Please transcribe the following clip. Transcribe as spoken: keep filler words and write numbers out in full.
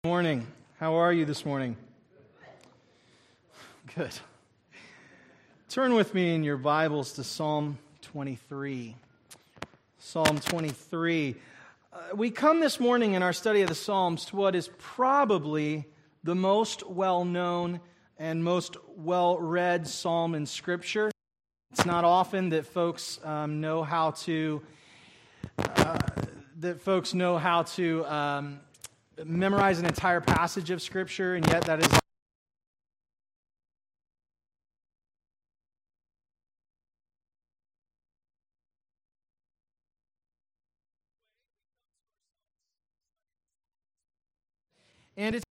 Morning. How are you this morning? Good. Turn with me in your Bibles to Psalm twenty-three. Psalm twenty-three. Uh, we come this morning in our study of the Psalms to what is probably the most well-known and most well-read psalm in Scripture. It's not often that folks um, know how to uh, that folks know how to um, memorize an entire passage of Scripture, and yet that is and it's